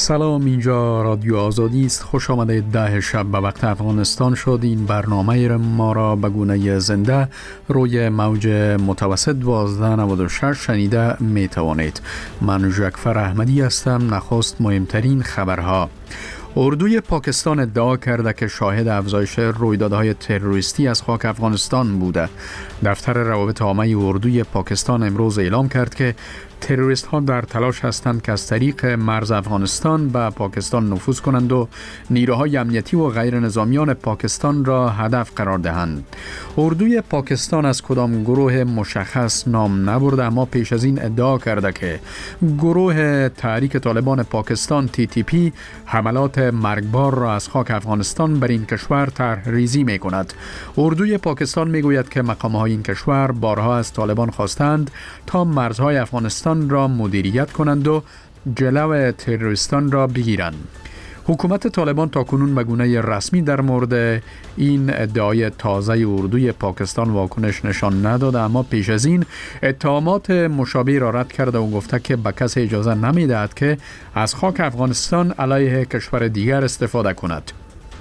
سلام، اینجا رادیو آزادی است. خوش آمدید. 10 شب به وقت افغانستان شد. این برنامه ما را به گونه زنده روی موج متوسط 1296 شنیده می توانید. من جعفر احمدی هستم. نخست مهمترین خبرها. اردوی پاکستان ادعا کرده که شاهد افزایش رویدادهای تروریستی از خاک افغانستان بوده. دفتر روابط عامه اردوی پاکستان امروز اعلام کرد که تروریست ها در تلاش هستند که از طریق مرز افغانستان به پاکستان نفوذ کنند و نیروهای امنیتی و غیر نظامیان پاکستان را هدف قرار دهند. اردوی پاکستان از کدام گروه مشخص نام نبرده، اما پیش از این ادعا کرده که گروه تحریک طالبان پاکستان TTP حملات مرگبار را از خاک افغانستان بر این کشور طرح‌ریزی می کند. اردوی پاکستان می گوید که مقام‌های این کشور بارها از طالبان خواستند تا مرزهای افغانستان را مدیریت کنند و جلو تروریستان را بگیرند. حکومت طالبان تاکنون به گونه رسمی در مورد این ادعای تازه اردوی پاکستان واکنش نشان نداده، اما پیش از این اتهامات مشابه را رد کرده و گفته که به کسی اجازه نمی‌دهد که از خاک افغانستان علیه کشور دیگر استفاده کند.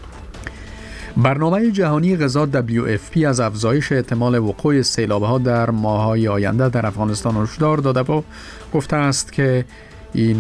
برنامه جهانی غذا WFP از افزایش احتمال وقوع سیلاب‌ها در ماه‌های آینده در افغانستان هشدار داده و گفته است که این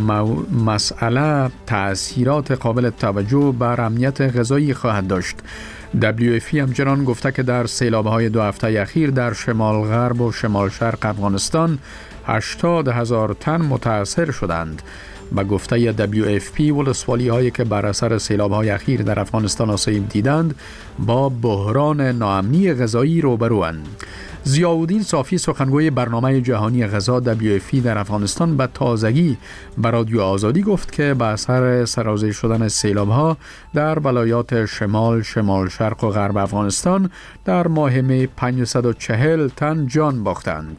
مسئله تأثیرات قابل توجه بر امنیت غذایی خواهد داشت. WFP همچنان گفته که در سیلاب‌های 2 هفته اخیر در شمال غرب و شمال شرق افغانستان 80,000 تن متاثر شدند. به گفته WFP ولسوالی هایی که بر اثر سیلاب‌های اخیر در افغانستان آسیب دیدند با بحران ناامنی غذایی روبروند. ضیاءالدین صافی سخنگوی برنامه جهانی غذا WFP در افغانستان به تازگی به رادیو آزادی گفت که به اثر سرازیر شدن سیلاب‌ها در ولایات شمال شرق و غرب افغانستان در ماه می 540 تن جان باختند.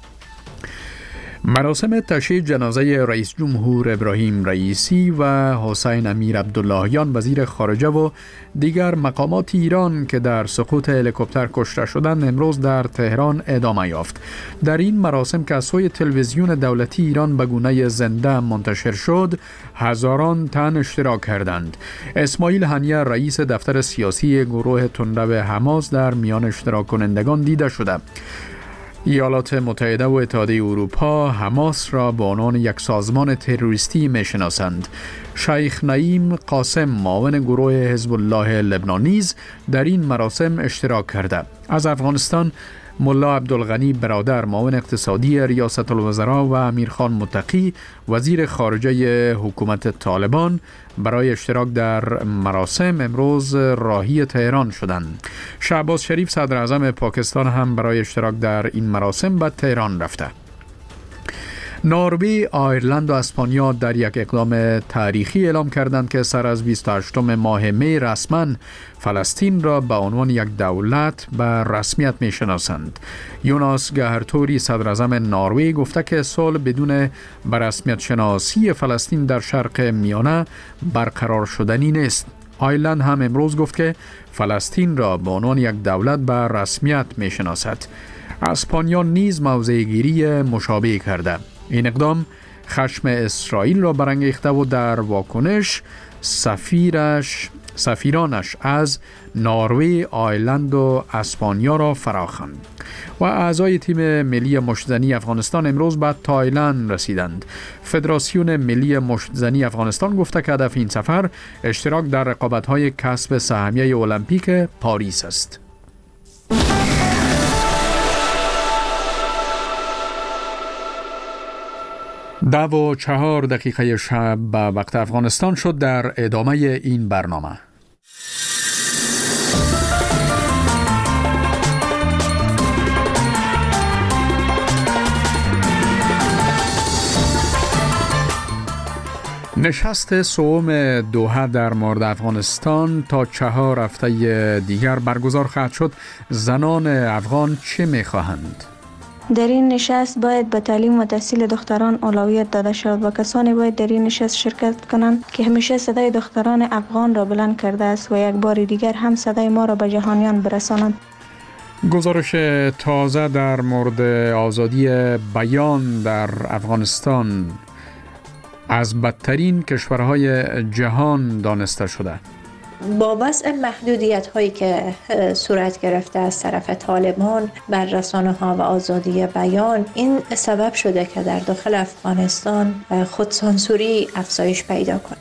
مراسم تشییع جنازه رئیس جمهور ابراهیم رئیسی و حسین امیر عبداللهیان وزیر خارجه و دیگر مقامات ایران که در سقوط هلیکوپتر کشته شدند امروز در تهران ادامه یافت. در این مراسم که از سوی تلویزیون دولتی ایران به گونه زنده منتشر شد، هزاران تن اشتراک کردند. اسماعیل هنیه رئیس دفتر سیاسی گروه تندرو حماس در میان اشتراک کنندگان دیده شده. ایالات متحده و اتحادیه اروپا حماس را به عنوان یک سازمان تروریستی می‌شناسند. شیخ نعیم قاسم معاون گروه حزب الله لبنان نیز در این مراسم اشتراک کرده. از افغانستان ملا عبدالغنی برادر معاون اقتصادی ریاست الوزراء و امیرخان متقی وزیر خارجه حکومت طالبان برای اشتراک در مراسم امروز راهی تهران شدند. شهباز شریف صدر اعظم پاکستان هم برای اشتراک در این مراسم به تهران رفته. نروژ، آیرلند و اسپانیا در یک اقدام تاریخی اعلام کردند که سر از 28 ماه می رسما فلسطین را به عنوان یک دولت به رسمیت می شناسند. یوناس گهرتوری صدر اعظم نروژ گفته که صلح بدون به رسمیت شناسی فلسطین در شرق میانه برقرار شدنی نیست. آیرلند هم امروز گفت که فلسطین را به عنوان یک دولت به رسمیت می شناسد. اسپانیا نیز موضع گیری مشابه کرده. این اقدام خشم اسرائیل را برانگیخته و در واکنش سفیرانش از نروژ، آیرلند و اسپانیا را فراخواند. و اعضای تیم ملی مشت‌زنی افغانستان امروز به تایلند رسیدند. فدراسیون ملی مشت‌زنی افغانستان گفته که هدف این سفر اشتراک در رقابت‌های کسب سهمیه المپیک پاریس است. 10:04 شب به وقت افغانستان شد. در ادامه این برنامه نشست سوم دوحه در مورد افغانستان تا 4 هفته دیگر برگزار خواهد شد. زنان افغان چه می‌خواهند؟ در این نشست باید به تعلیم و تحصیل دختران اولویت داده شود و کسانی باید در این نشست شرکت کنند که همیشه صدای دختران افغان را بلند کرده است و یک بار دیگر هم صدای ما را به جهانیان برسانند. گزارش تازه در مورد آزادی بیان در افغانستان از بدترین کشورهای جهان دانسته شده. با وضع محدودیت هایی که صورت گرفته از طرف طالبان بر رسانه ها و آزادی بیان، این سبب شده که در داخل افغانستان خودسانسوری افزایش پیدا کنه.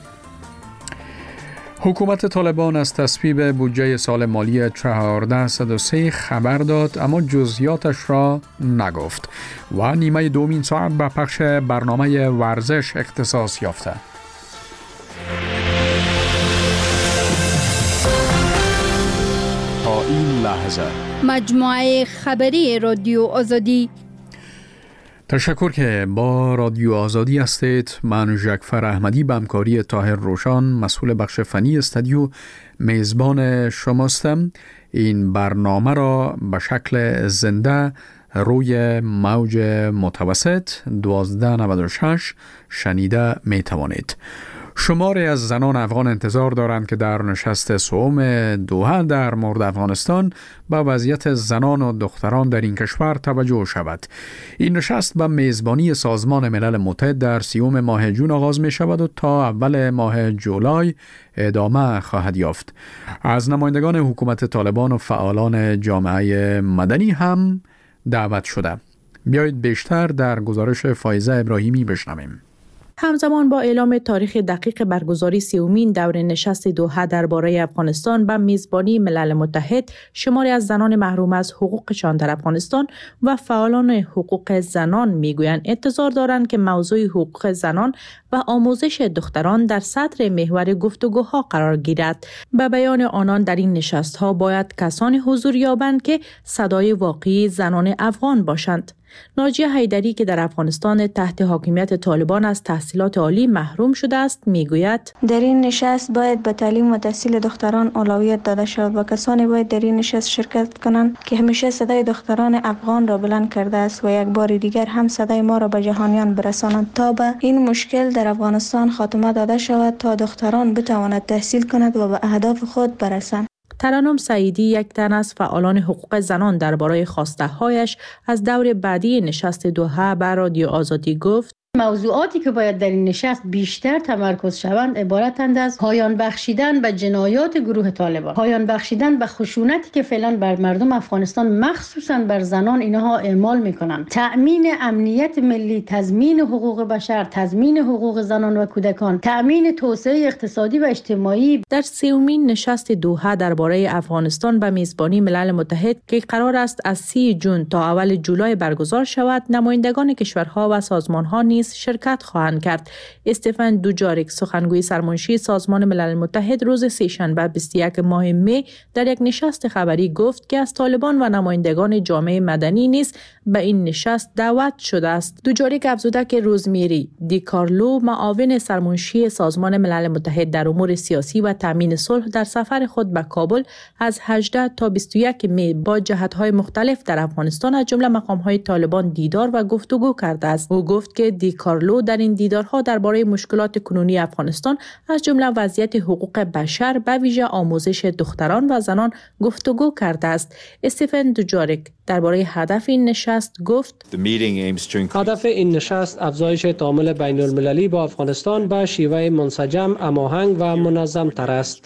حکومت طالبان از تصویب بودجه سال مالی 1403 خبر داد اما جزئیاتش را نگفت و نیمه دومین ساعت به پخش برنامه ورزش اختصاص یافته. تا این لحظه مجموعه خبری رادیو آزادی. تشکر که با رادیو آزادی هستید. من ژکفر احمدی به همکاری طاهر روشان مسئول بخش فنی استودیو میزبان شماستم. این برنامه را به شکل زنده روی موج متوسط 1296 شنیده می توانید. شماری از زنان افغان انتظار دارند که در نشست سوم دوحه در مورد افغانستان به وضعیت زنان و دختران در این کشور توجه شود. این نشست به میزبانی سازمان ملل متحد در 30 ماه جون آغاز می شود و تا اول ماه جولای ادامه خواهد یافت. از نمایندگان حکومت طالبان و فعالان جامعه مدنی هم دعوت شده. بیایید بیشتر در گزارش فایزه ابراهیمی بشنویم. همزمان با اعلام تاریخ دقیق برگزاری 30مین دور نشست دوحه درباره افغانستان به میزبانی ملل متحد، شماری از زنان محروم از حقوقشان در افغانستان و فعالان حقوق زنان میگویند انتظار دارند که موضوع حقوق زنان و آموزش دختران در صدر محور گفتگوها قرار گیرد. به بیان آنان در این نشست‌ها باید کسانی حضور یابند که صدای واقعی زنان افغان باشند. ناجیه حیدری که در افغانستان تحت حاکمیت طالبان از تحصیلات عالی محروم شده است میگوید در این نشست باید به تعلیم و تحصیل دختران اولویت داده شود و کسانی باید در این نشست شرکت کنند که همیشه صدای دختران افغان را بلند کرده است و یک بار دیگر هم صدای ما را به جهانیان برسانند تا به این مشکل در افغانستان خاتمه داده شود تا دختران بتواند تحصیل کند و به اهداف خود برسند. ترنم سعیدی یک تن از فعالان حقوق زنان درباره خواسته‌هایش از دور بعدی نشست دوحه به رادیو آزادی گفت موضوعاتی که باید در این نشست بیشتر تمرکز شوند عبارتند از پایان بخشیدن به جنایات گروه طالبان، پایان بخشیدن به خشونتی که فعلا بر مردم افغانستان مخصوصا بر زنان اینها اعمال میکنند، تأمین امنیت ملی، تضمین حقوق بشر، تضمین حقوق زنان و کودکان، تأمین توسعه اقتصادی و اجتماعی. در 30مین نشست دوحه درباره افغانستان به میزبانی ملل متحد که قرار است از 30 جون تا اول جولای برگزار شود، نمایندگان کشورها و سازمانها شرکت خواهند کرد. استفن دوجاریک سخنگوی سرمنشی سازمان ملل متحد روز سه‌شنبه 21 ماه می در یک نشست خبری گفت که از طالبان و نمایندگان جامعه مدنی نیز به این نشست دعوت شده است. دوجاریک افزوده که روزمیری دی کارلو معاون سرمنشی سازمان ملل متحد در امور سیاسی و تامین صلح در سفر خود به کابل از 18 تا 21 می با جهت‌های مختلف در افغانستان از جمله مقام‌های طالبان دیدار و گفتگو کرده است. او گفت که دی کارلو در این دیدارها درباره مشکلات کنونی افغانستان از جمله وضعیت حقوق بشر به ویژه آموزش دختران و زنان گفتگو کرده است. استفن دوجاریک درباره هدف این نشست گفت هدف این نشست افزایش تعامل بین المللی با افغانستان به شیوه منسجم، هماهنگ و منظم تر است.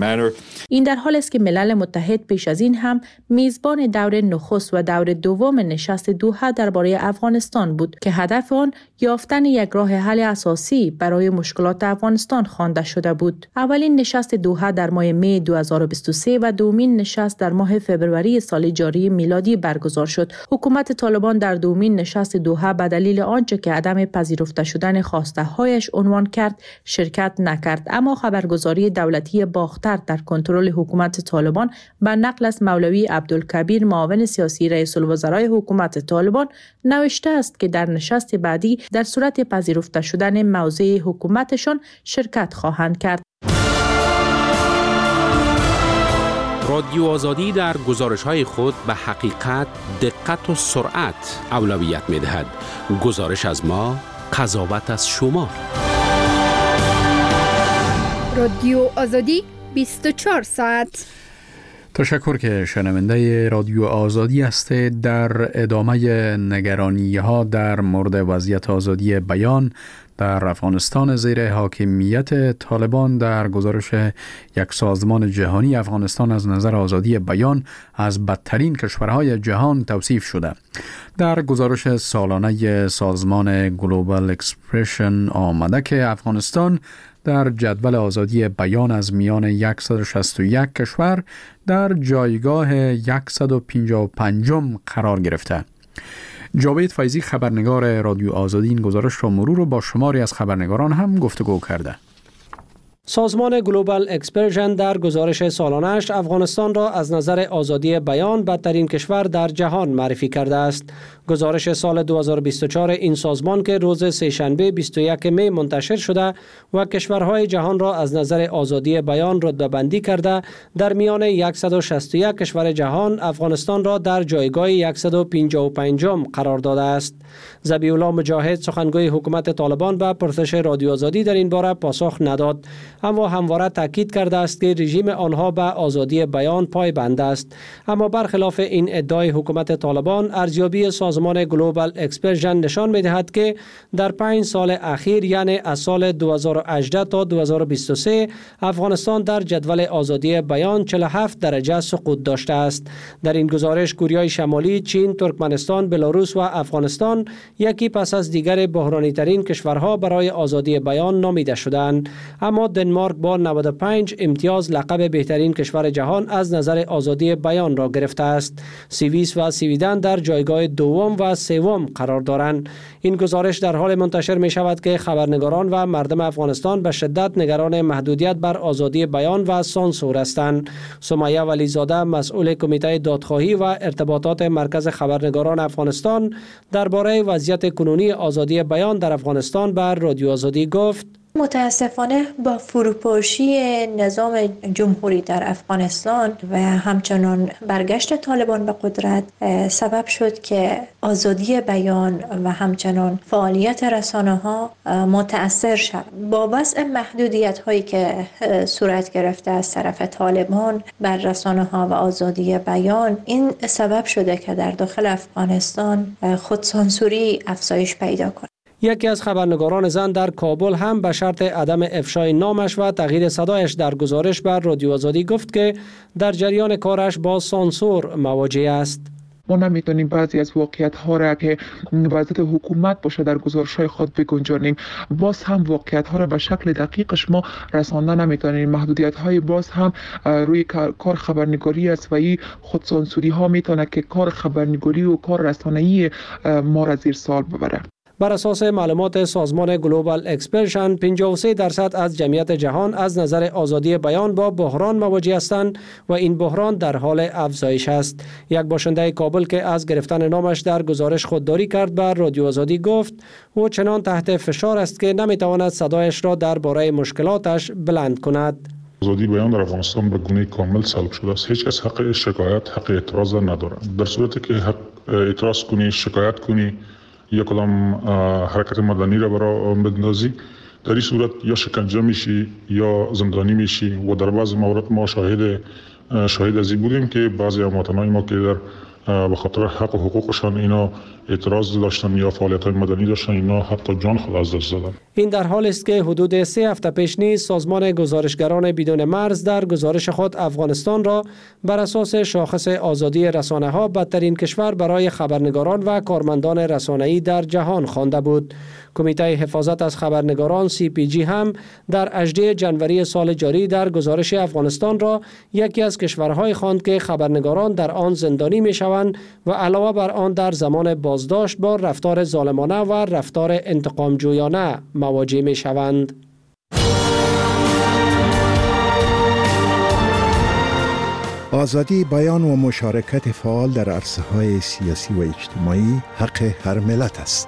این در حالی است که ملل متحد پیش از این هم میزبان دور نخست و دور دوم نشست دوحه درباره افغانستان بود که هدف آن یافتن یک راه حل اساسی برای مشکلات افغانستان خوانده شده بود. اولین نشست دوحه در ماه می 2023 و دومین نشست در ماه فوریه سال جاری میلادی برگزار شد. حکومت طالبان در دومین نشست دوحه به دلیل آنچه که عدم پذیرفته شدن خواسته‌هایش عنوان کرد شرکت نکرد، اما خبرگزاری دولتی باختر در کنترل حکومت طالبان به نقل از مولوی عبدالکبیر معاون سیاسی رئیس الوزرای حکومت طالبان نوشته است که در نشست بعدی در صورت پذیرفته شدن موضع حکومتشان شرکت خواهند کرد. رادیو آزادی در گزارش‌های خود به حقیقت، دقت و سرعت اولویت می‌دهد. گزارش از ما، قضاوت از شما. رادیو آزادی 24 ساعت. تشکر که شنونده رادیو آزادی هستید. در ادامه نگرانی ها در مورد وضعیت آزادی بیان در افغانستان زیر حاکمیت طالبان، در گزارش یک سازمان جهانی افغانستان از نظر آزادی بیان از بدترین کشورهای جهان توصیف شده. در گزارش سالانه سازمان گلوبال اکسپرشن آمده که افغانستان در جدول آزادی بیان از میان 161 کشور در جایگاه 155 قرار گرفته. جاوید فیضی خبرنگار رادیو آزادی این گزارش را مرور و با شماری از خبرنگاران هم گفتگو کرده. سازمان گلوبال اکسپرشن در گزارش سالانه‌اش افغانستان را از نظر آزادی بیان بدترین کشور در جهان معرفی کرده است. گزارش سال 2024 این سازمان که روز سه‌شنبه 21 می منتشر شده و کشورهای جهان را از نظر آزادی بیان رتبه بندی کرده، در میان 161 کشور جهان افغانستان را در جایگاه 155 قرار داده است. ذبیح الله مجاهد سخنگوی حکومت طالبان به پرسش رادیو آزادی در این باره پاسخ نداد، اما همواره تاکید کرده است که رژیم آنها به آزادی بیان پایبند است. اما برخلاف این ادعای حکومت طالبان، ارزیابی سازمان گلوبال اکسپرشن نشان می‌دهد که در 5 سال اخیر، یعنی از سال 2018 تا 2023، افغانستان در جدول آزادی بیان 47 درجه سقوط داشته است. در این گزارش کوریای شمالی، چین، ترکمنستان، بلاروس و افغانستان یکی پس از دیگر بحرانی ترین کشورها برای آزادی بیان نامیده شدند. اما دنمارک با 95 امتیاز لقب بهترین کشور جهان از نظر آزادی بیان را گرفته است. سوئیس و سویدن در جایگاه دوم و سوم قرار دارند. این گزارش در حال منتشر می شود که خبرنگاران و مردم افغانستان به شدت نگران محدودیت بر آزادی بیان و سانسور هستند. سمیه ولیزاده، مسئول کمیته دادخواهی و ارتباطات مرکز خبرنگاران افغانستان، درباره وضعیت کنونی آزادی بیان در افغانستان بر رادیو آزادی گفت: متاسفانه با فروپاشی نظام جمهوری در افغانستان و همچنان برگشت طالبان به قدرت سبب شد که آزادی بیان و همچنان فعالیت رسانه‌ها متأثر شد. با وضع محدودیت‌هایی که صورت گرفته از طرف طالبان بر رسانه‌ها و آزادی بیان، این سبب شده که در داخل افغانستان خودسانسوری افزایش پیدا کنه. یکی از خبرنگاران زن در کابل هم به شرط عدم افشای نامش و تغییر صدایش در گزارش بر رادیو آزادی گفت که در جریان کارش با سانسور مواجه است. ما نمیتونیم بعضی از واقعیت ها را که وضعیت حکومت باشه در گزارش های خود بگنجانیم. باز هم واقعیت ها را به شکل دقیقش ما رسانده نمیتونیم. محدودیت های باز هم روی کار خبرنگاری است و این خودسانسوری ها میتونه که کار خبرنگاری و کار رسانه‌ای ما را زیر سوال ببره. بر اساس معلومات سازمان گلوبال اکسپرشن، 53% از جمعیت جهان از نظر آزادی بیان با بحران مواجه هستند و این بحران در حال افزایش است. یک باشنده کابل که از گرفتن نامش در گزارش خودداری کرد بر رادیو آزادی گفت او چنان تحت فشار است که نمیتواند صدایش را درباره مشکلاتش بلند کند. آزادی بیان در افغانستان به گونه کامل سلب شده است. هیچ کس حق شکایت، حق اعتراض ندارد. در صورتی که حق اعتراض کنی، شکایت کنی یا کدام حرکت مدنی را برای بندازی، در این صورت یا شکنجه میشی یا زندانی میشی و در بعض موارد ما شاهد از این بودیم که بعضی هموطنان ما که در به خاطر حق و حقوقشان اینا اعتراض داشتن یا فعالیت‌های مدنی داشتن، اینا حتی جان خود از دست دادن. این در حال است که حدود 3 هفته پیش نیز سازمان گزارشگران بدون مرز در گزارش خود افغانستان را بر اساس شاخص آزادی رسانه‌ها بدترین کشور برای خبرنگاران و کارمندان رسانه‌ای در جهان خوانده بود. کمیته حفاظت از خبرنگاران CPG هم در 18 جنوری سال جاری در گزارش افغانستان را یکی از کشورهای خواند که خبرنگاران در آن زندانی می‌شوند و علاوه بر آن در زمان بازداشت با رفتار ظالمانه و رفتار انتقامجویانه مواجه می‌شوند. آزادی بیان و مشارکت فعال در عرصه‌های سیاسی و اجتماعی حق هر ملت است.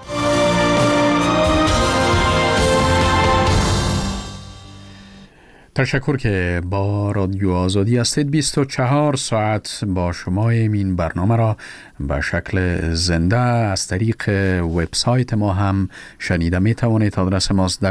تشکر که با رادیو آزادی هستید. 24 ساعت با شما این برنامه را به شکل زنده از طریق وبسایت ما هم شنیده می توانید. آدرس ماست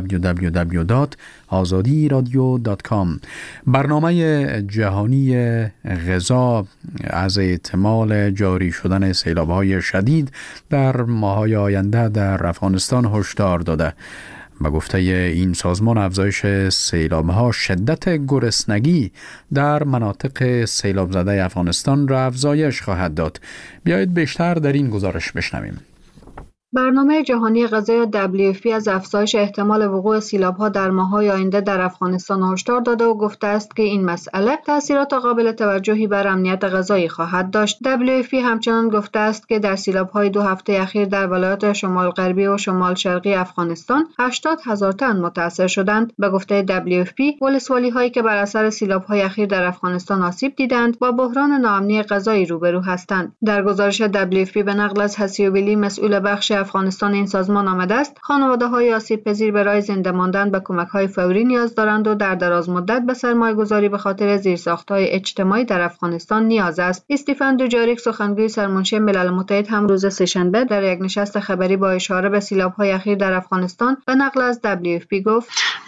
www.azadiradio.com. برنامه جهانی غذا از احتمال جاری شدن سیلاب‌های شدید در ماه‌های آینده در افغانستان هشدار داده. به گفته این سازمان افزایش سیلاب‌ها شدت گرسنگی در مناطق سیلاب زده افغانستان را افزایش خواهد داد. بیایید بیشتر در این گزارش بشنویم. برنامه جهانی غذا WFP از افزایش احتمال وقوع سیلاب‌ها در ماه‌های آینده در افغانستان هشدار داده و گفته است که این مسئله تأثیرات قابل توجهی بر امنیت غذایی خواهد داشت. WFP همچنان گفته است که در سیلاب‌های 2 هفته اخیر در ولایات شمال غربی و شمال شرقی افغانستان 80,000 تن متاثر شدند. به گفته WFP، ولسوالی‌هایی که بر اثر سیلاب‌های اخیر در افغانستان آسیب دیدند با بحران ناامنی غذایی روبرو هستند. در گزارش WFP به نقل از حسیوبیلی مسئول بخش افغانستان این سازمان آمده است خانواده‌های آسیب پذیر برای زنده ماندن به کمک‌های فوری نیاز دارند و در دراز مدت به سرمایه‌گذاری به خاطر زیرساخت‌های اجتماعی در افغانستان نیاز است. استیفن دوجاریک سخنگوی سرمنشی ملل متحد هم روز سه‌شنبه در یک نشست خبری با اشاره به سیلاب‌های اخیر در افغانستان به نقل از WFP گفت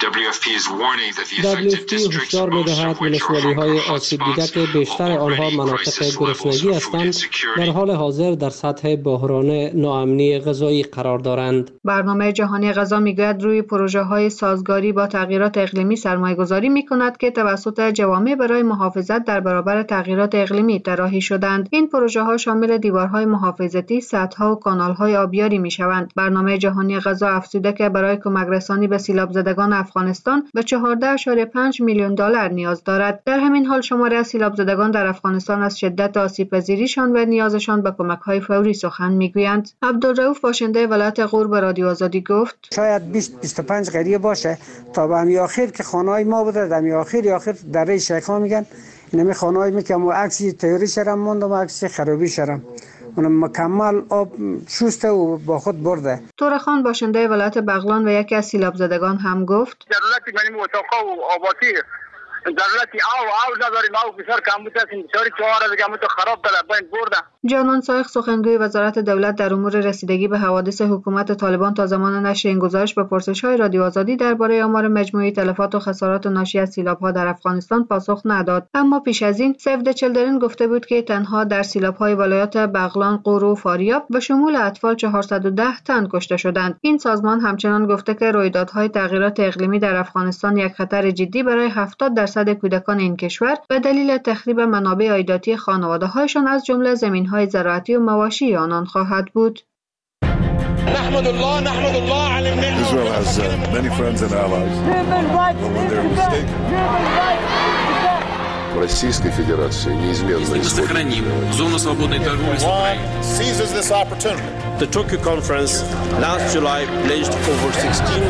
WFP هشدار می‌دهد ولسوالی‌های آسیب دیده که بیشتر آنها مناطق گرسنگی هستند در حال حاضر در سطح بحران ناامنی غذایی قرار دارند. برنامه جهانی غذا میگوید روی پروژه‌های سازگاری با تغییرات اقلیمی سرمایه‌گذاری می‌کند که توسط جوامع برای محافظت در برابر تغییرات اقلیمی طراحی شدند. این پروژه‌ها شامل دیوارهای محافظتی، سدها و کانال‌های آبیاری می‌شوند. برنامه جهانی غذا افزوده که برای کمک رسانی به سیلاب زدگان افغانستان به 14.5 میلیون دلار نیاز دارد. در همین حال شماری از سیلاب زدگان در افغانستان از شدت آسیب‌پذیریشان و نیازشان به کمک‌های فوری سخن می‌گویند. عبدالرؤوف باشنده ولایت غور به رادیو آزادی گفت شاید 20-25 قریه باشه تا به همی آخر که خانه‌های ما بوده، در همی آخر دره شیخان میگن اینمی خانه‌های میگم و عکسی تیوری شرم موندم و عکسی خرابی شرم اون مکمل آب شسته و با خود برده. تورخان باشنده ولایت بغلان و یکی از سیلاب زدگان هم گفت ضرورت منی اتاقا و آباتی ضرورتی آو نداریم آو بسیار کم بوده است بسیاری چهار دیگه همون خراب داره باید برده. جانان سایخ سخنگوی وزارت دولت در امور رسیدگی به حوادث حکومت طالبان تا زمان نشر این گزارش به پرسش‌های رادیو آزادی درباره آمار مجموعی تلفات و خسارات ناشی از سیلاب‌ها در افغانستان پاسخ نداد. اما پیش از این سیو د چیلدرن گفته بود که تنها در سیلاب‌های ولایات بغلان، غور و فاریاب به شمول اطفال 410 تن کشته شدند. این سازمان همچنان گفته که رویدادهای تغییرات اقلیمی در افغانستان یک خطر جدی برای 70% کودکان این کشور به دلیل تخریب منابع عایداتی خانواده‌هایشان از جمله زمین‌های زراعتی و مواشی آنان خواهد بود. نحمد الله على Israel has many friends and allies. When they're mistaken. Российской Федерации неизменно сохраним зону свободной торговли с Украиной. Seizes this opportunity. The Tokyo conference last July pledged over 16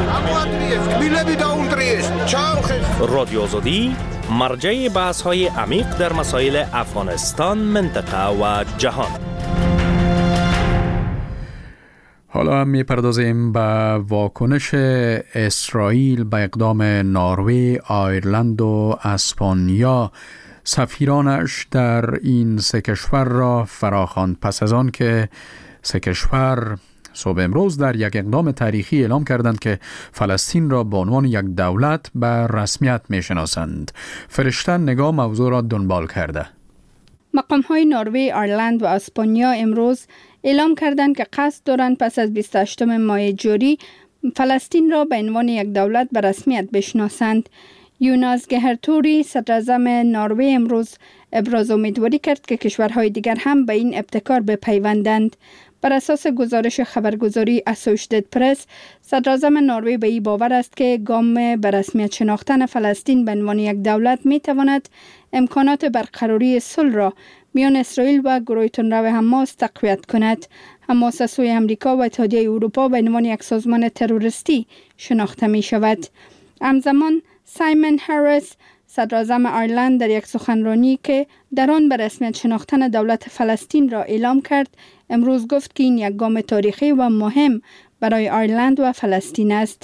رادیو آزادی مرجع بحث‌های عمیق در مسائل افغانستان، منطقه و جهان. حالا هم می‌پردازیم به واکنش اسرائیل به اقدام نروژ، آیرلند و اسپانیا. سفیرانش در این سه کشور را فراخواند پس از آن که سه کشور صبح امروز در یک اقدام تاریخی اعلام کردند که فلسطین را به عنوان یک دولت به رسمیت می‌شناسند. فرشته نگاه موضوع را دنبال کرده. مقام‌های نروژ، آیرلند و اسپانیا امروز اعلام کردند که قصد دارند پس از 28 ماه جاری فلسطین را به عنوان یک دولت به رسمیت بشناسند. یوناس گهرتوری صدراعظم نروژ امروز ابراز امیدواری کرد که کشورهای دیگر هم به این ابتکار بپیوندند. بر اساس گزارش خبرگزاری اسوشیتد پرس، صدراعظم نروژ به این باور است که گام به رسمیت شناختن فلسطین به عنوان یک دولت می تواند امکانات برقراری صلح را میان اسرائیل و گروه تندرو حماس تقویت کند. حماس از سوی امریکا و اتحادیه اروپا به عنوان یک سازمان تروریستی شناخته می شود. همزمان سایمون هریس، صدراعظم آیرلند، در یک سخنرانی که در آن به رسمیت شناختن دولت فلسطین را اعلام کرد، امروز گفت که این یک گام تاریخی و مهم برای آیرلند و فلسطین است.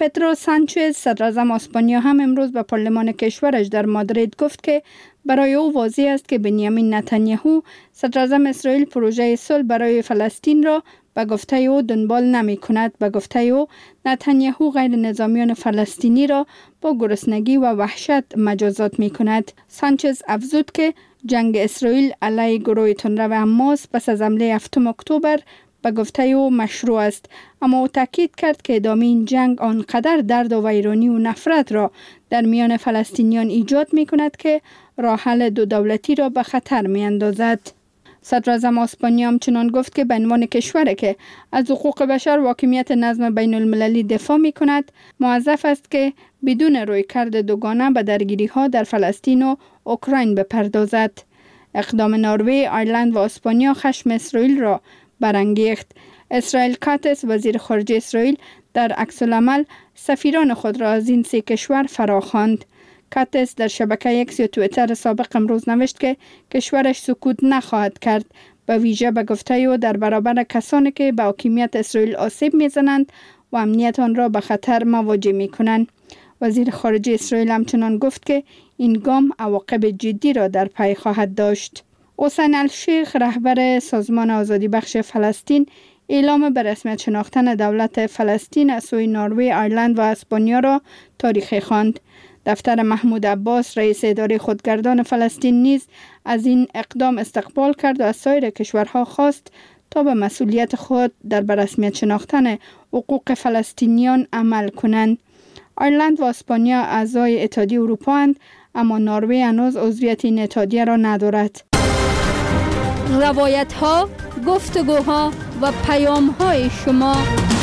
پدرو سانچز صدراعظم اسپانیا هم امروز به پارلمان کشورش در مادرید گفت که برای او واضح است که بنیامین نتانیاهو صدراعظم اسرائیل پروژه صلح برای فلسطین را به گفته او دنبال نمی کند. به گفته او نتانیاهو غیر نظامیان فلسطینی را با گرسنگی و وحشت مجازات می کند. سانچز افزود که جنگ اسرائیل علیه گروه تندرو حماس پس از حمله 7 اکتبر به گفته او مشروع است، اما او تاکید کرد که ادامه این جنگ آنقدر درد و ویرانی و نفرت را در میان فلسطینیان ایجاد می کند که راه حل دو دولتی را به خطر می اندازد. صدراعظم اسپانیا همچنان گفت که به عنوان کشوری که از حقوق بشر و حاکمیت نظم بین المللی دفاع می کند، موظف است که بدون رویکرد دوگانه به درگیری ها در فلسطین و اوکراین بپردازد. اقدام نروژ، آیرلند و اسپانیا خشم اسرائیل را برانگیخت. اسرائیل کاتس وزیر خارجه اسرائیل در عکس العمل سفیران خود را از این سه کشور فراخواند. کاتس در شبکه اکس یا توییتر سابق امروز نوشت که کشورش سکوت نخواهد کرد، به ویژه به گفته او در برابر کسانی که به حاکمیت اسرائیل آسیب میزنند و امنیت آن را به خطر مواجه می کنند. وزیر خارجه اسرائیل همچنان گفت که این گام عواقب جدی را در پی خواهد داشت. حسین الشیخ رهبر سازمان آزادی بخش فلسطین اعلام به رسمیت شناختن دولت فلسطین از سوی نروژ، آیرلند و اسپانیا را تاریخی خواند. دفتر محمود عباس رئیس اداره خودگردان فلسطین نیز از این اقدام استقبال کرد و از سایر کشورها خواست تا به مسئولیت خود در به رسمیت شناختن حقوق فلسطینیان عمل کنند. آیرلند و اسپانیا اعضای اتحادیه اروپا اند، اما نروژ هنوز عضویت این اتحادیه را ندارد. روایت ها، گفتگوها و پیام های شما.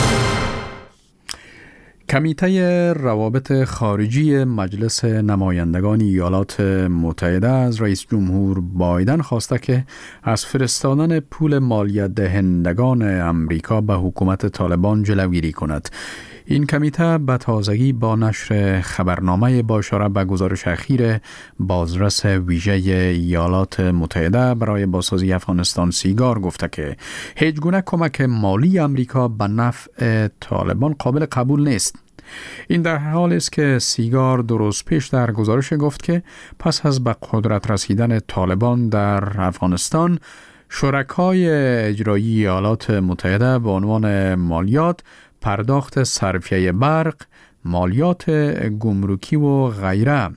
کمیته روابط خارجی مجلس نمایندگان ایالات متحده از رئیس جمهور بایدن خواسته که از فرستادن پول مالیات دهندگان امریکا به حکومت طالبان جلوگیری کند. این کمیته به تازگی با نشر خبرنامه با اشاره به گزارش اخیر بازرس ویژه ایالات متحده برای بازسازی افغانستان سیگار گفته که هیچ گونه کمک مالی امریکا به نفع طالبان قابل قبول نیست. این در حالی است که سیگار 2 روز پیش در گزارش گفت که پس از به قدرت رسیدن طالبان در افغانستان، شرکای اجرایی ایالات متحده به عنوان مالیات، پرداخت صرفیه برق، مالیات گمرکی و غیره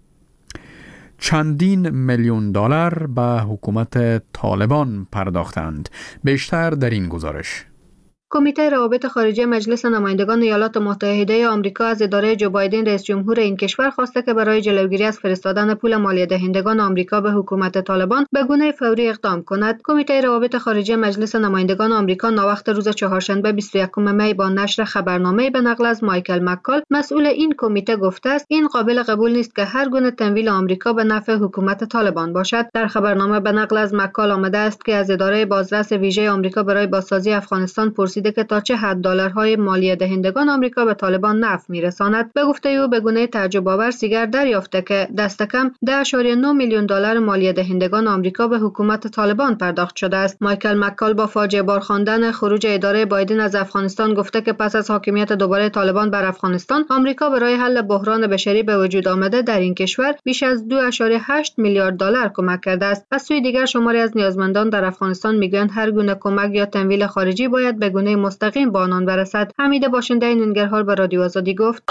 چندین میلیون دلار به حکومت طالبان پرداختند. بیشتر در این گزارش. کمیته روابط خارجی مجلس نمایندگان ایالات متحده آمریکا از اداره جو بایدن رئیس جمهور این کشور خواسته که برای جلوگیری از فرستادن پول مالیات دهندگان آمریکا به حکومت طالبان به گونه فوری اقدام کند. کمیته روابط خارجی مجلس نمایندگان آمریکا ناوقت روز چهارشنبه 21 می با نشر خبرنامه به نقل از مایکل مکال مسئول این کمیته گفته است این قابل قبول نیست که هر گونه تمویل آمریکا به نفع حکومت طالبان باشد. در خبرنامه به نقل از مکال آمده است که از اداره بازرس ویژه آمریکا برای بازسازی افغانستان پرسیده که تا چه حد دلارهای مالیات دهندگان آمریکا به طالبان نفع میرساند. به گفته او به گونه تعجب آور سیگر دریافته که دست کم 10.9 میلیون دلار مالیات دهندگان آمریکا به حکومت طالبان پرداخت شده است. مایکل مکال با فاجعه بار خواندن خروج اداره بایدن از افغانستان گفته که پس از حاکمیت دوباره طالبان بر افغانستان، آمریکا برای حل بحران بشری به وجود آمده در این کشور بیش از 2.8 میلیارد دلار کمک کرده است. از سوی دیگر شماری از نیازمندان در افغانستان میگویند هر گونه کمک یا تمویل خارجی باید به گونه مستقیم با آنان برسد. حمید باشنده ننگرهار به رادیو آزادی گفت: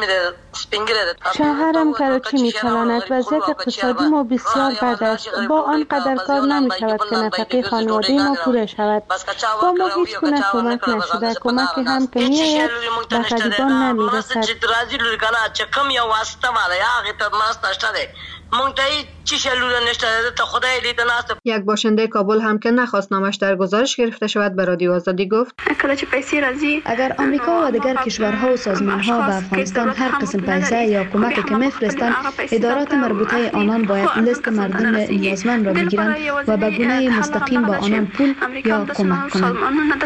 شوهرم کراچی می‌چلاند. وضعیت اقتصادی ما بسیار بد است. با آن قدر کار نمی‌شود که نفقه خانواده ما پوره شود. با ما هیچ گونه کمک نشده. کمکی هم که می‌آید به غریبان نمی‌رسد. یک باشنده کابل هم که نخواست نامش در گزارش گرفته شود به رادیو آزادی گفت: اگر آمریکا و دیگر کشورها و سازمانها به افغانستان هر قسم پیسه یا کمکی که میفرستند، ادارات مربوطه آنان باید لیست مردم نیازمند را بگیرند و به گونه مستقیم با آنان پول یا کمک کنند.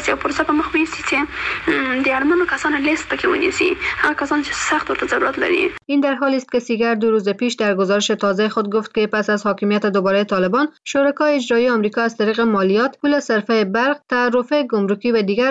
این در حالی است که سیگر 2 روز پیش در گزارش تازه خود گفت که پس از حاکمیت دوباره طالبان، شرکای اجرایی آمریکا از طریق مالیات، پول صرفه برق، تعرفه گمرکی و دیگر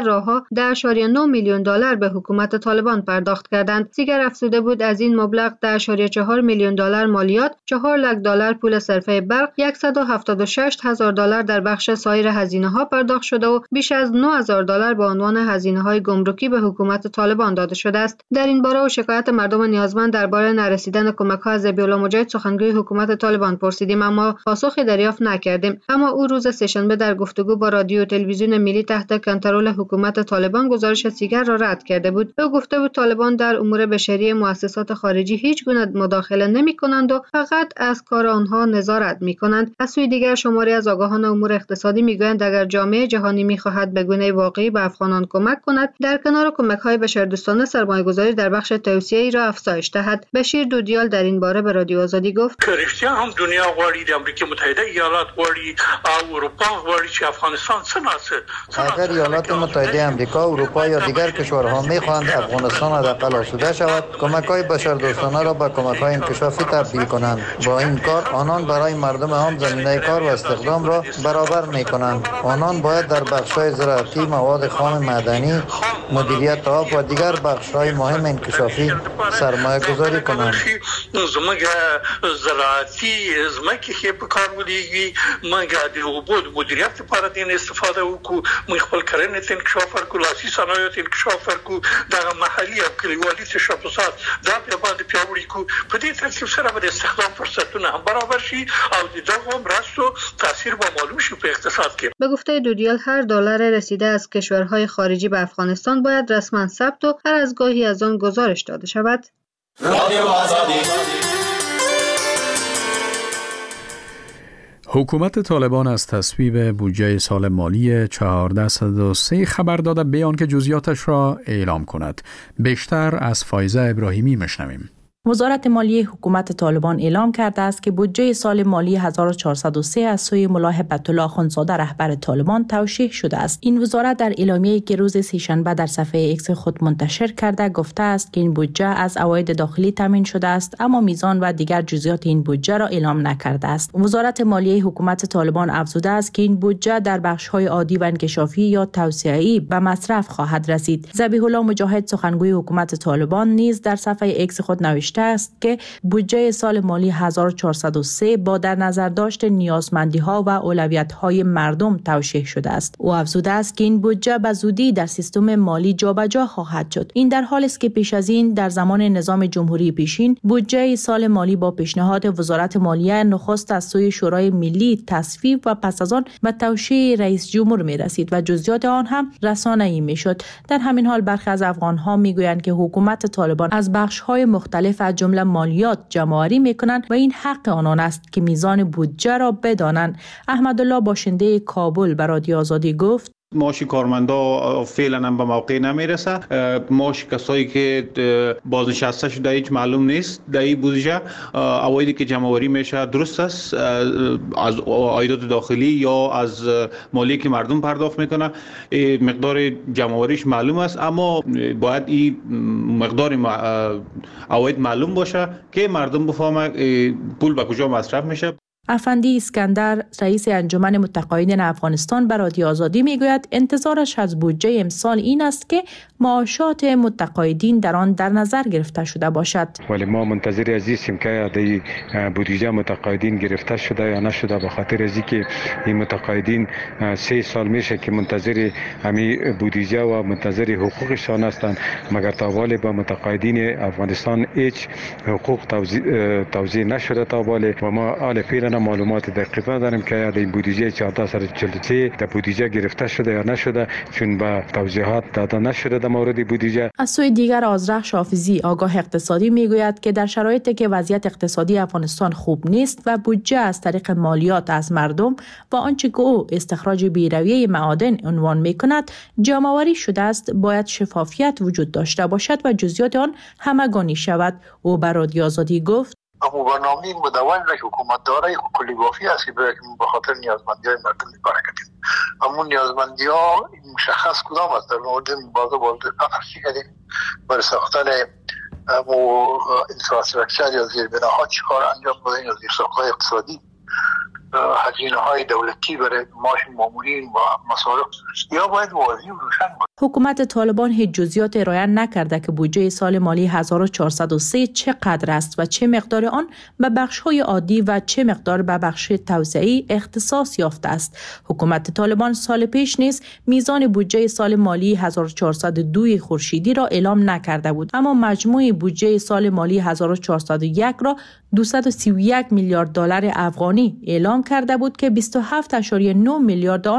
راهها 10.9 میلیون دلار به حکومت طالبان پرداخت کردند. زیگر افزوده بود از این مبلغ 10.4 میلیون دلار مالیات، 4 لک دلار پول صرفه برق، 176,000 دلار در بخش سایر هزینه‌ها پرداخت شده و بیش از 9,000 دلار به عنوان هزینه‌های گمرکی به حکومت طالبان داده شده است. در این باره و شکایت مردم نیازمند درباره نرسیدن کمک‌ها از ذبیح‌الله مجاهد سخنگوی حکومت طالبان پرسیدیم، اما پاسخی دریافت نکردیم. اما او روز سه‌شنبه در گفتگو با رادیو و تلویزیون ملی تحت کنترل حکومت طالبان گزارش دیگر را رد کرده بود. او گفته بود طالبان در امور بشری مؤسسات خارجی هیچ گونه مداخله نمی‌کنند و فقط از کار آنها نظارت می‌کنند. از سوی دیگر شماری از آگاهان امور اقتصادی می‌گویند اگر جامعه جهانی می‌خواهد به گونه واقعی به افغانان کمک کند، در کنار کمک‌های بشردوستانه سرمایه‌گذاری در بخش توسعه‌ای را افزایش دهد. بشیر دودیال در این باره به رادیو آزادی گفت: کرشتیا هم دنیا غواړي، د امریکا متحده ایالات غواړي او اروپا غواړي چې افغانستان څنګه اگر ایالات متحده امریکا، اروپا یا دیگر کشورها می‌خواهند افغانستان حداقل آسوده شود، کمک‌های بشردوستانه را به کمک‌های انکشافی تبدیل کنند. با این کار آنان برای مردم عام زمینه کار و استخدام را برابر می‌کنند. آنان باید در بخش‌های زراعتی، مواد خام معدنی، مدیریت آب و دیگر بخش‌های مهم انکشافی سرمایه‌گذاری کنند. زموږ زراعتی زمکه کې په کار ولېږي، موږ د اوبو د مدیریت لپاره د استفاده وکړو، موږ خپل کرنې ته انکشاف ورکړو، لاسي صنایعو ته انکشاف ورکړو، دغه محلي او کلیوالي تشبثات دا په باندې پیاوړي کړو. په دې ترتیب سره به د استخدام فرصتونه هم برابر شي او د دغو مرستو تاثیر به معلوم شي په اقتصاد کې. به گفته دودیال هر دلار رسیده از کشورهای خارجی به افغانستان باید رسما ثبت و هر از گاهی از آن گزارش داده شود. حکومت طالبان از تصویب بودجه سال مالی 1403 خبر داده به آنکه جزئیاتش را اعلام کند. بیشتر از فایزه ابراهیمی میشنویم. وزارت مالیه حکومت طالبان اعلام کرده است که بودجه سال مالی 1403 از سوی ملا هبت‌الله اخوندزاده رهبر طالبان توشیح شده است. این وزارت در اعلامیه‌ای که روز سه‌شنبه در صفحه ایکس خود منتشر کرده گفته است که این بودجه از عواید داخلی تامین شده است، اما میزان و دیگر جزئیات این بودجه را اعلام نکرده است. وزارت مالیه حکومت طالبان افزوده است که این بودجه در بخش‌های عادی و انکشافی یا توسعه‌ای به مصرف خواهد رسید. ذبیح‌الله مجاهد سخنگوی حکومت طالبان نیز در صفحه ایکس خود نوشته است که بودجه سال مالی 1403 با در نظر داشت نیازمندی‌ها و اولویت‌های مردم توشیح شده است. او افزوده است که این بودجه به زودی در سیستم مالی جابجا خواهد شد. این در حالی است که پیش از این در زمان نظام جمهوری پیشین بودجه سال مالی با پیشنهاد وزارت مالیه نخست از سوی شورای ملی تصویب و پس از آن به توشیح رئیس جمهور می رسید و جزئیات آن هم رسانه‌ای می شد. در همین حال برخی از افغان‌ها می گویند که حکومت طالبان از بخش‌های مختلف از جمله مالیات جمع‌آوری می‌کنند و این حق آنان است که میزان بودجه را بدانند. احمدالله باشنده کابل به رادیو آزادی گفت: معاش کارمندا فعلا هم به موقع نمیرسه. معاش کسایی که بازنشسته شده هیچ معلوم نیست. در این بودجه عوایدی که جمع آوری میشه درست است از عایدات داخلی یا از مالی که مردم پرداخت میکنه، مقدار جمع آوریش معلوم است، اما باید این مقدار عواید معلوم باشه که مردم بفهمه پول به کجا مصرف میشه. افندی اسکندر رئیس انجمن متقاعدین افغانستان به رادیو آزادی میگوید انتظارش از بودجه امسال این است که معاشات متقاعدین در آن در نظر گرفته شده باشد. ولی ما منتظر هستیم که در بودجه متقاعدین گرفته شده یا نشده، به خاطر از اینکه این متقاعدین 3 سال میشه که منتظر همین بودجه و منتظر حقوقشان هستند، مگر تا حال به متقاعدین افغانستان هیچ حقوق توزیع نشده تا حال و ما حال فعلا معلومات دقیق نداریم که این بودجه 1443 در بودجه گرفته شده یا نشده، چون به توضیحات داده نشده در مورد بودجه. از سوی دیگر آذرخش حافظی آگاه اقتصادی میگوید که در شرایطی که وضعیت اقتصادی افغانستان خوب نیست و بودجه از طریق مالیات از مردم و آنچه که او استخراج بی‌رویه معادن عنوان میکند جمع‌آوری شده است، باید شفافیت وجود داشته باشد و جزئیات آن همگانی شود. او بر رادیو آزادی گفت: اما برنامه مدون را که حکومت داره کلی بافی است که به خاطر نیازمندی های مردم میپاره کردیم. اما نیازمندی ها مشخص کدام است؟ در مورد بازه تفرشی کردیم برای ساختن انفراستراکچر یا زیربناها چی کار انجام دادیم یا زیرساخت‌های اقتصادی، هزینه های دولتی برای معاش مامورین و مصارف، یا باید واضح و روشن حکومت طالبان هیچ جزئیات ارائه نکرده که بودجه سال مالی 1403 چقدر است و چه مقدار آن به بخش‌های عادی و چه مقدار به بخش توسعه‌ای اختصاص یافته است. حکومت طالبان سال پیش نیز میزان بودجه سال مالی 1402 خورشیدی را اعلام نکرده بود، اما مجموع بودجه سال مالی 1401 را 231 میلیارد دلار افغانی اعلام کرده بود که 27.9 میلیارد